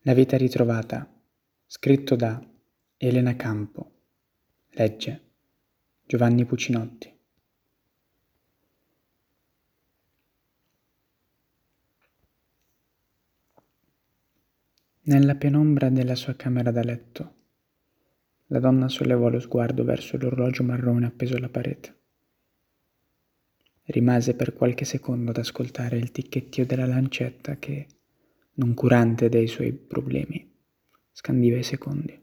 La vita ritrovata, scritto da Elena Campo, legge Giovanni Puccinotti. Nella penombra della sua camera da letto, la donna sollevò lo sguardo verso l'orologio marrone appeso alla parete. Rimase per qualche secondo ad ascoltare il ticchettio della lancetta che, noncurante dei suoi problemi, scandiva i secondi.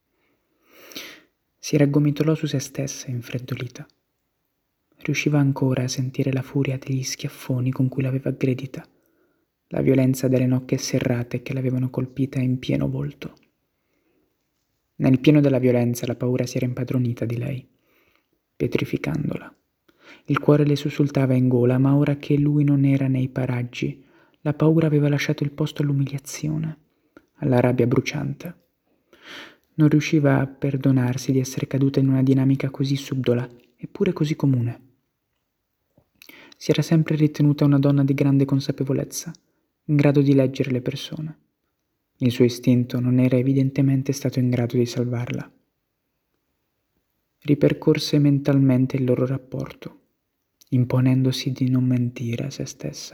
Si raggomitolò su se stessa, infreddolita. Riusciva ancora a sentire la furia degli schiaffoni con cui l'aveva aggredita, la violenza delle nocche serrate che l'avevano colpita in pieno volto. Nel pieno della violenza la paura si era impadronita di lei, pietrificandola. Il cuore le sussultava in gola, ma ora che lui non era nei paraggi, la paura aveva lasciato il posto all'umiliazione, alla rabbia bruciante. Non riusciva a perdonarsi di essere caduta in una dinamica così subdola, eppure così comune. Si era sempre ritenuta una donna di grande consapevolezza, in grado di leggere le persone. Il suo istinto non era evidentemente stato in grado di salvarla. Ripercorse mentalmente il loro rapporto, imponendosi di non mentire a se stessa.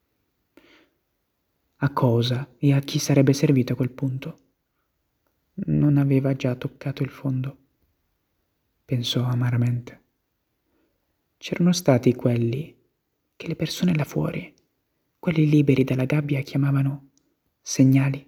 A cosa e a chi sarebbe servito a quel punto? Non aveva già toccato il fondo, pensò amaramente. C'erano stati quelli che le persone là fuori, quelli liberi dalla gabbia, chiamavano segnali.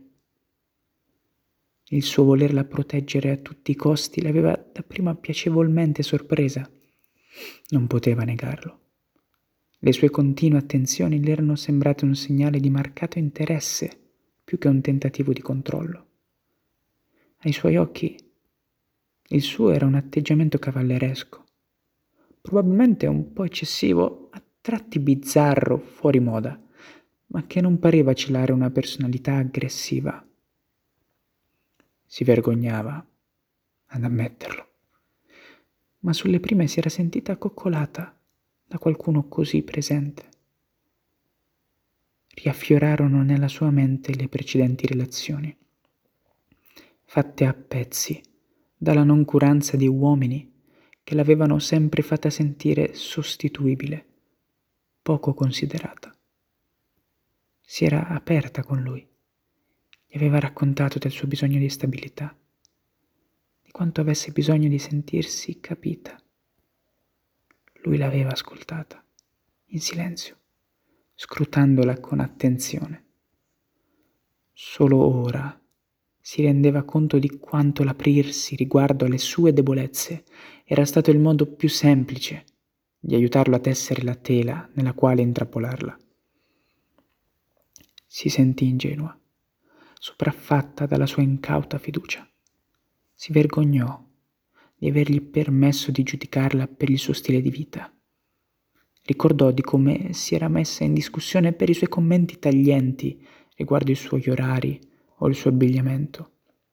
Il suo volerla proteggere a tutti i costi l'aveva dapprima piacevolmente sorpresa. Non poteva negarlo. Le sue continue attenzioni le erano sembrate un segnale di marcato interesse più che un tentativo di controllo. Ai suoi occhi il suo era un atteggiamento cavalleresco, probabilmente un po' eccessivo, a tratti bizzarro, fuori moda, ma che non pareva celare una personalità aggressiva. Si vergognava ad ammetterlo, ma sulle prime si era sentita coccolata da qualcuno così presente. Riaffiorarono nella sua mente le precedenti relazioni, fatte a pezzi dalla noncuranza di uomini che l'avevano sempre fatta sentire sostituibile, poco considerata. Si era aperta con lui, gli aveva raccontato del suo bisogno di stabilità, di quanto avesse bisogno di sentirsi capita. Lui l'aveva ascoltata, in silenzio, scrutandola con attenzione. Solo ora si rendeva conto di quanto l'aprirsi riguardo alle sue debolezze era stato il modo più semplice di aiutarlo a tessere la tela nella quale intrappolarla. Si sentì ingenua, sopraffatta dalla sua incauta fiducia. Si vergognò di avergli permesso di giudicarla per il suo stile di vita. Ricordò di come si era messa in discussione per i suoi commenti taglienti riguardo i suoi orari o il suo abbigliamento.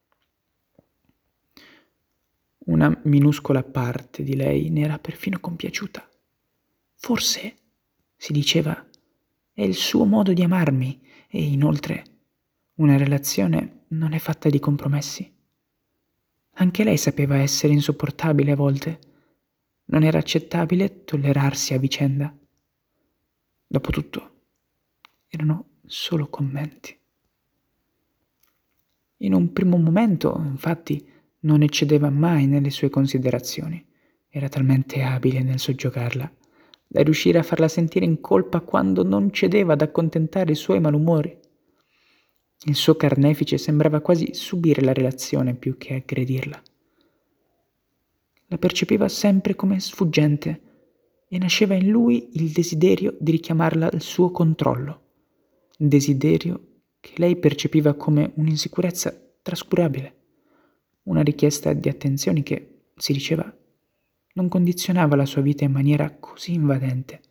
Una minuscola parte di lei ne era perfino compiaciuta. Forse, si diceva, è il suo modo di amarmi e inoltre una relazione non è fatta di compromessi. Anche lei sapeva essere insopportabile a volte. Non era accettabile tollerarsi a vicenda. Dopotutto, erano solo commenti. In un primo momento, infatti, non eccedeva mai nelle sue considerazioni. Era talmente abile nel soggiogarla da riuscire a farla sentire in colpa quando non cedeva ad accontentare i suoi malumori. Il suo carnefice sembrava quasi subire la relazione più che aggredirla. La percepiva sempre come sfuggente e nasceva in lui il desiderio di richiamarla al suo controllo, desiderio che lei percepiva come un'insicurezza trascurabile, una richiesta di attenzioni che, si diceva, non condizionava la sua vita in maniera così invadente.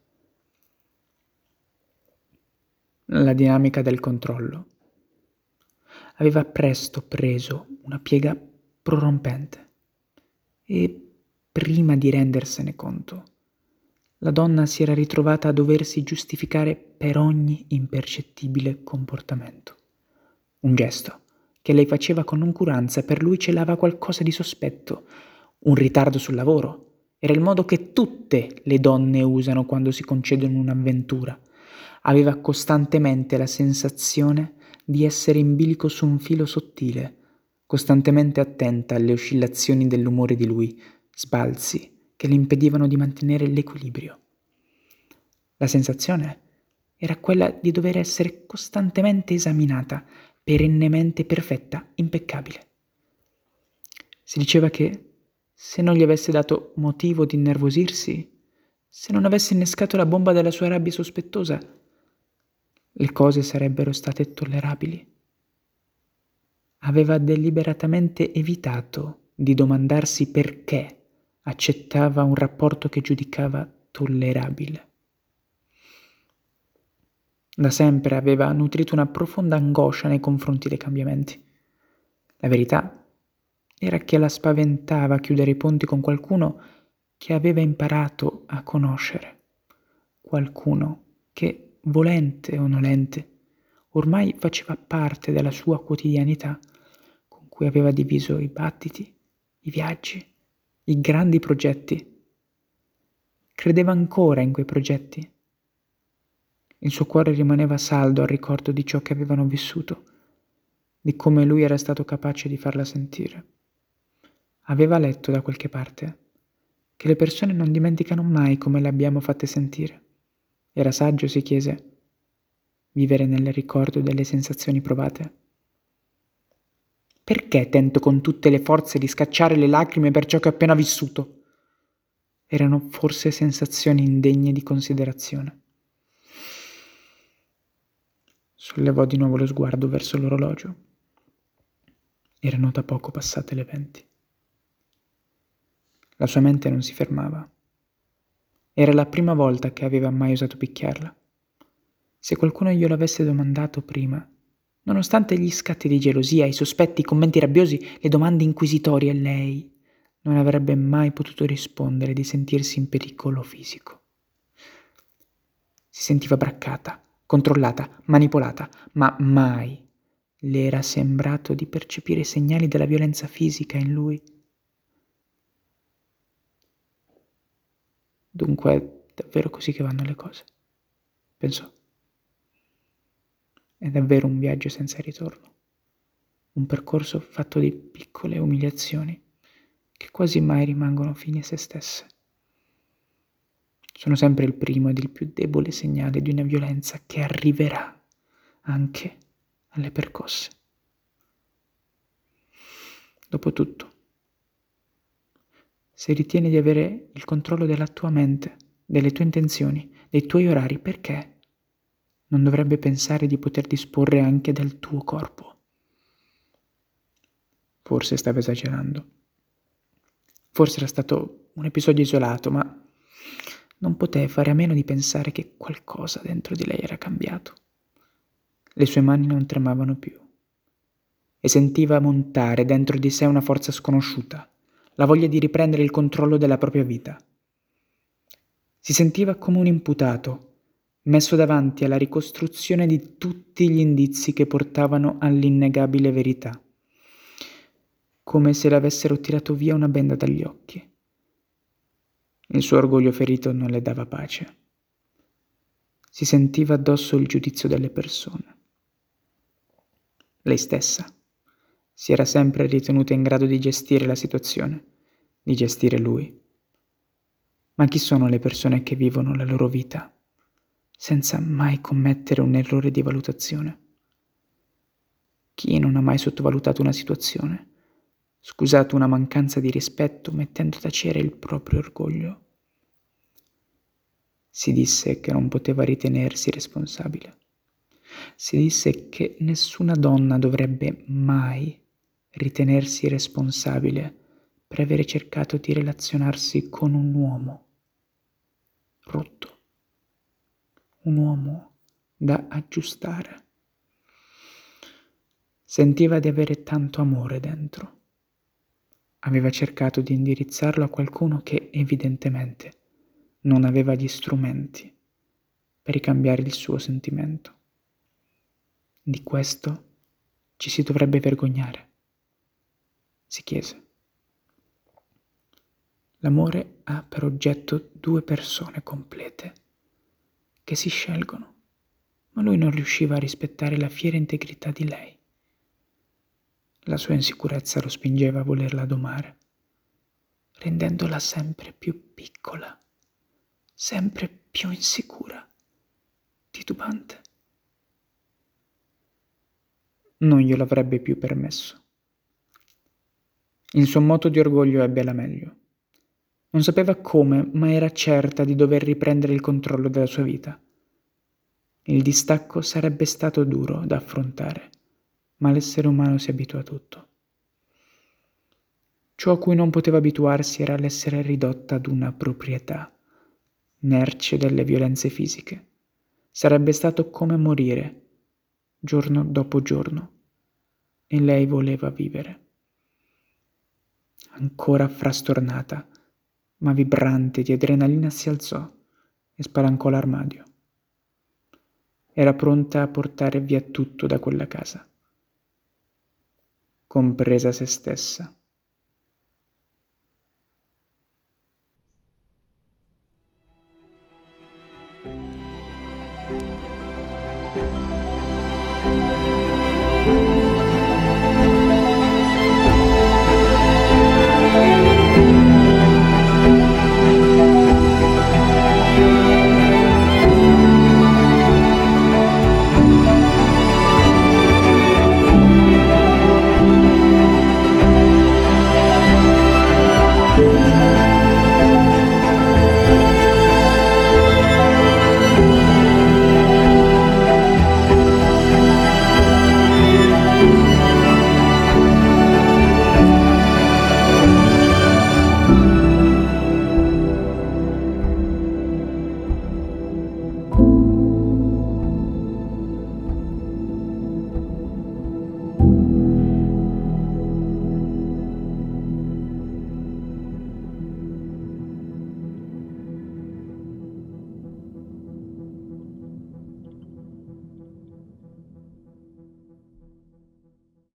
La dinamica del controllo aveva presto preso una piega prorompente e, prima di rendersene conto, la donna si era ritrovata a doversi giustificare per ogni impercettibile comportamento. Un gesto, che lei faceva con noncuranza, per lui celava qualcosa di sospetto, un ritardo sul lavoro. Era il modo che tutte le donne usano quando si concedono un'avventura. Aveva costantemente la sensazione di essere in bilico su un filo sottile, costantemente attenta alle oscillazioni dell'umore di lui, sbalzi che le impedivano di mantenere l'equilibrio. La sensazione era quella di dover essere costantemente esaminata, perennemente perfetta, impeccabile. Si diceva che se non gli avesse dato motivo di innervosirsi, se non avesse innescato la bomba della sua rabbia sospettosa, le cose sarebbero state tollerabili. Aveva deliberatamente evitato di domandarsi perché accettava un rapporto che giudicava tollerabile. Da sempre aveva nutrito una profonda angoscia nei confronti dei cambiamenti. La verità era che la spaventava chiudere i ponti con qualcuno che aveva imparato a conoscere, qualcuno che, volente o nolente, ormai faceva parte della sua quotidianità, con cui aveva diviso i battiti, i viaggi, i grandi progetti. Credeva ancora in quei progetti. Il suo cuore rimaneva saldo al ricordo di ciò che avevano vissuto, di come lui era stato capace di farla sentire. Aveva letto da qualche parte che le persone non dimenticano mai come le abbiamo fatte sentire. Era saggio, si chiese, vivere nel ricordo delle sensazioni provate. Perché tento con tutte le forze di scacciare le lacrime per ciò che ho appena vissuto? Erano forse sensazioni indegne di considerazione. Sollevò di nuovo lo sguardo verso l'orologio. Erano da poco passate le 20. La sua mente non si fermava. Era la prima volta che aveva mai osato picchiarla. Se qualcuno glielo avesse domandato prima, nonostante gli scatti di gelosia, i sospetti, i commenti rabbiosi, le domande inquisitorie, lei non avrebbe mai potuto rispondere di sentirsi in pericolo fisico. Si sentiva braccata, controllata, manipolata, ma mai le era sembrato di percepire segnali della violenza fisica in lui. Dunque è davvero così che vanno le cose, pensò. È davvero un viaggio senza ritorno, un percorso fatto di piccole umiliazioni che quasi mai rimangono fini a se stesse. Sono sempre il primo ed il più debole segnale di una violenza che arriverà anche alle percosse. Dopotutto, se ritieni di avere il controllo della tua mente, delle tue intenzioni, dei tuoi orari, perché non dovrebbe pensare di poter disporre anche del tuo corpo? Forse stava esagerando. Forse era stato un episodio isolato, ma non poté fare a meno di pensare che qualcosa dentro di lei era cambiato. Le sue mani non tremavano più e sentiva montare dentro di sé una forza sconosciuta, la voglia di riprendere il controllo della propria vita. Si sentiva come un imputato, messo davanti alla ricostruzione di tutti gli indizi che portavano all'innegabile verità, come se le avessero tirato via una benda dagli occhi. Il suo orgoglio ferito non le dava pace. Si sentiva addosso il giudizio delle persone. Lei stessa si era sempre ritenuta in grado di gestire la situazione, di gestire lui. Ma chi sono le persone che vivono la loro vita senza mai commettere un errore di valutazione? Chi non ha mai sottovalutato una situazione, scusato una mancanza di rispetto mettendo a tacere il proprio orgoglio? Si disse che non poteva ritenersi responsabile. Si disse che nessuna donna dovrebbe mai ritenersi responsabile per avere cercato di relazionarsi con un uomo rotto, un uomo da aggiustare. Sentiva di avere tanto amore dentro. Aveva cercato di indirizzarlo a qualcuno che evidentemente non aveva gli strumenti per ricambiare il suo sentimento. Di questo ci si dovrebbe vergognare? Si chiese. L'amore ha per oggetto due persone complete che si scelgono, ma lui non riusciva a rispettare la fiera integrità di lei. La sua insicurezza lo spingeva a volerla domare, rendendola sempre più piccola, sempre più insicura, titubante. Non glielo avrebbe più permesso. Il suo moto di orgoglio ebbe la meglio. Non sapeva come, ma era certa di dover riprendere il controllo della sua vita. Il distacco sarebbe stato duro da affrontare, ma l'essere umano si abitua a tutto. Ciò a cui non poteva abituarsi era l'essere ridotta ad una proprietà, merce delle violenze fisiche. Sarebbe stato come morire, giorno dopo giorno, e lei voleva vivere. Ancora frastornata, ma vibrante di adrenalina, si alzò e spalancò l'armadio. Era pronta a portare via tutto da quella casa, compresa se stessa.